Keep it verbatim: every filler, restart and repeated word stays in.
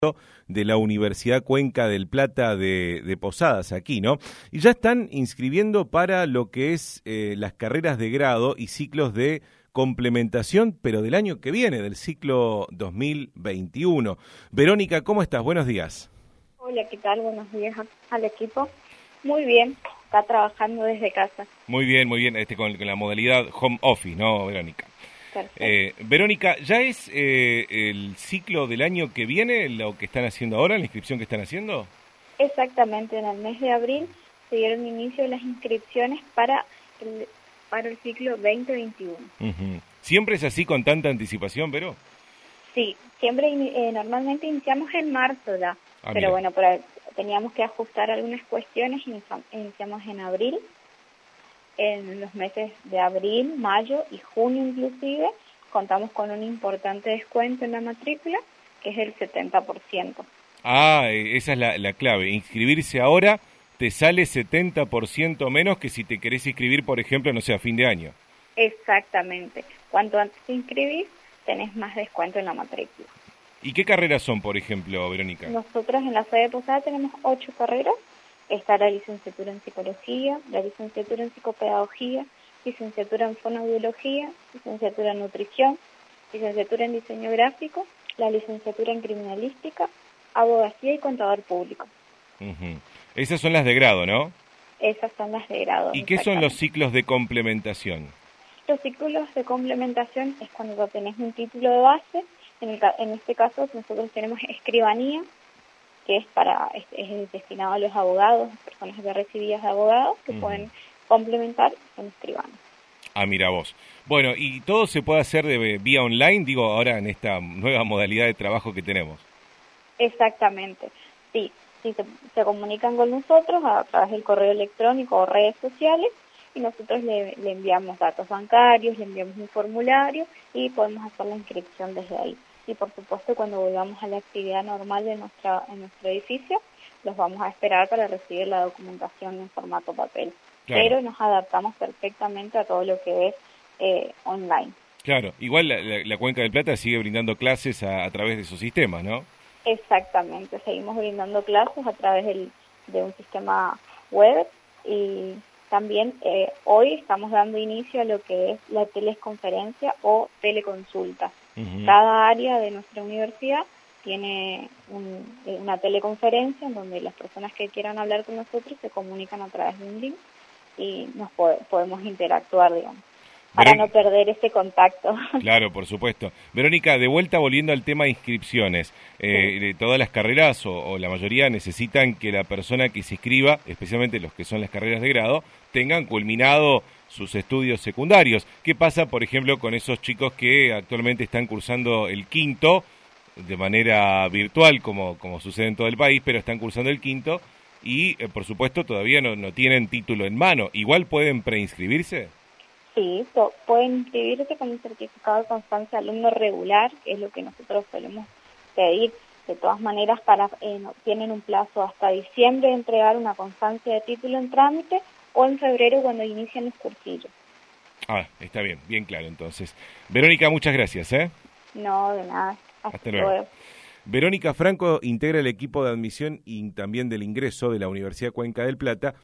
de la Universidad Cuenca del Plata de, de Posadas, aquí, ¿no? Y ya están inscribiendo para lo que es eh, las carreras de grado y ciclos de complementación, pero del año que viene, del ciclo dos mil veintiuno. Verónica, ¿cómo estás? Buenos días. Hola, ¿qué tal? Buenos días al equipo. Muy bien, está trabajando desde casa. Muy bien, muy bien, este con, con la modalidad home office, ¿no, Verónica? Eh, Verónica, ¿ya es eh, el ciclo del año que viene lo que están haciendo ahora, la inscripción que están haciendo? Exactamente, en el mes de abril se dieron inicio las inscripciones para el, para el ciclo veinte veintiuno. Uh-huh. ¿Siempre es así con tanta anticipación, Vero? Sí, siempre eh, normalmente iniciamos en marzo ya, ah, pero mira. bueno, por ahí, teníamos que ajustar algunas cuestiones y iniciamos en abril. En los meses de abril, mayo y junio inclusive, contamos con un importante descuento en la matrícula, que es del setenta por ciento. Ah, esa es la, la clave. Inscribirse ahora te sale setenta por ciento menos que si te querés inscribir, por ejemplo, no sé, a fin de año. Exactamente. Cuanto antes te inscribís, tenés más descuento en la matrícula. ¿Y qué carreras son, por ejemplo, Verónica? Nosotros en la sede de Posada tenemos ocho carreras. Está la licenciatura en psicología, la licenciatura en psicopedagogía, licenciatura en fonoaudiología, licenciatura en nutrición, licenciatura en diseño gráfico, la licenciatura en criminalística, abogacía y contador público. Uh-huh. Esas son las de grado, ¿no? Esas son las de grado. ¿Y qué son los ciclos de complementación? Los ciclos de complementación es cuando tenés un título de base. En, el, en este caso nosotros tenemos escribanía, que es para es, es destinado a los abogados, personas ya recibidas de abogados, que uh-huh. pueden complementar en escribanos. Ah, mira vos. Bueno, ¿y todo se puede hacer de vía online, digo, ahora en esta nueva modalidad de trabajo que tenemos? Exactamente, sí. sí se, se comunican con nosotros a través del correo electrónico o redes sociales y nosotros le, le enviamos datos bancarios, le enviamos un formulario y podemos hacer la inscripción desde ahí. Y por supuesto cuando volvamos a la actividad normal de nuestra en nuestro edificio, los vamos a esperar para recibir la documentación en formato papel. Claro. Pero nos adaptamos perfectamente a todo lo que es eh, online. Claro, igual la, la, la Cuenca del Plata sigue brindando clases a, a través de esos sistemas, ¿no? Exactamente, seguimos brindando clases a través del, de un sistema web y también eh, hoy estamos dando inicio a lo que es la teleconferencia o teleconsulta. Uh-huh. Cada área de nuestra universidad tiene un, una teleconferencia en donde las personas que quieran hablar con nosotros se comunican a través de un link y nos po- podemos interactuar, digamos, para Verón... no perder ese contacto. Claro, por supuesto. Verónica, de vuelta volviendo al tema de inscripciones, eh, sí. todas las carreras o, o la mayoría necesitan que la persona que se inscriba, especialmente los que son las carreras de grado, tengan culminado sus estudios secundarios. ¿Qué pasa, por ejemplo, con esos chicos que actualmente están cursando el quinto de manera virtual, como, como sucede en todo el país, pero están cursando el quinto y, eh, por supuesto, todavía no, no tienen título en mano? ¿Igual pueden preinscribirse? Sí, so, pueden inscribirse con un certificado de constancia de alumno regular, que es lo que nosotros solemos pedir. De todas maneras, para eh, no, tienen un plazo hasta diciembre de entregar una constancia de título en trámite o en febrero cuando inician los cursillos. Ah, está bien, bien claro entonces. Verónica, muchas gracias, ¿eh? No, de nada. Hasta, Hasta luego. luego. Verónica Franco integra el equipo de admisión y también del ingreso de la Universidad Cuenca del Plata.